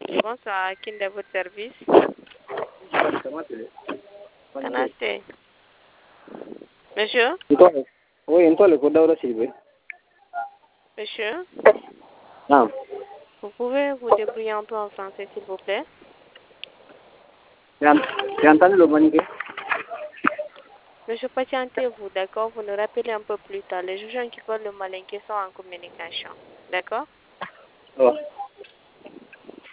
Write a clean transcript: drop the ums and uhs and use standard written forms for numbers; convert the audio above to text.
Bonsoir, à qui est votre service? Canasté. Monsieur? Oui, une toile pour d'abord s'il vous plaît. Monsieur? Non. Vous pouvez vous débrouiller un peu en français, s'il vous plaît? J'ai entendu le maniquet. Monsieur, patientez-vous, d'accord? Vous nous rappelez un peu plus tard. Les gens qui parlent le malinqué sont en communication. D'accord? Oh.